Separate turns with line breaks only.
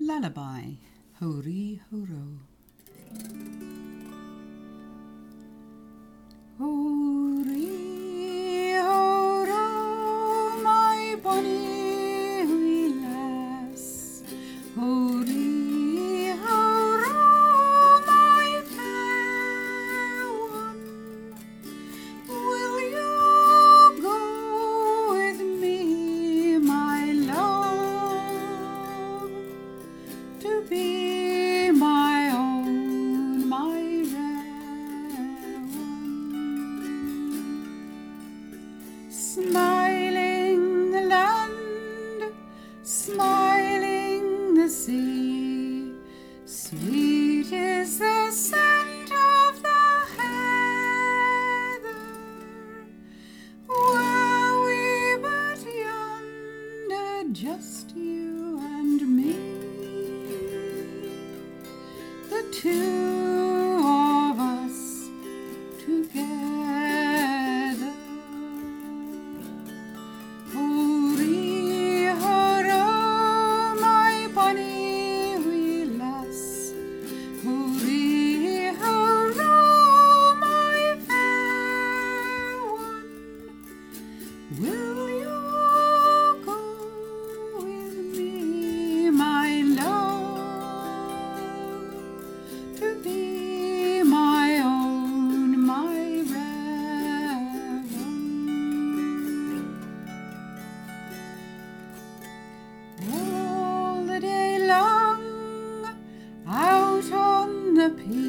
Lullaby, Hurry Hurro. Hurry hurro, my bonny wee lass. Hurry hurro, my fair one. Will you go with me, my love, to be my own, my rare one? Smiling the land, smiling the sea, sweet is the scent of the heather. Were we but yonder, just you and me, the two of us together. Hurry hurro, my bonny wee lass. Hurry hurro, my fair one. Will you go with me, my love, to be my own, my rare one? All the day long, out on the pier,